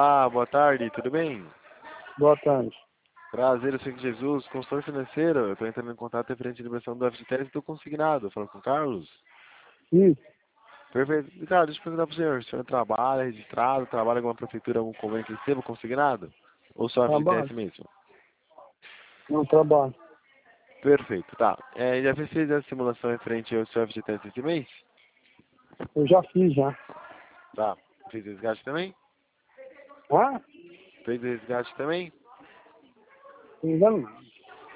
Olá, boa tarde, tudo bem? Boa tarde. Prazer, eu sou Jesus, consultor financeiro. Eu estou entrando em contato referente à liberação do FGTS do consignado. Falando com o Carlos? Isso, Perfeito. Ricardo, deixa eu perguntar para o senhor. O senhor trabalha registrado, trabalha em alguma prefeitura, algum convênio que receba consignado? Ou só trabalho. FGTS mesmo? Não trabalho. Perfeito, tá. Já fez a simulação referente ao seu FGTS esse mês? Eu já fiz já. Tá. Fez o resgate também? Ah, Fez o resgate também? ainda não.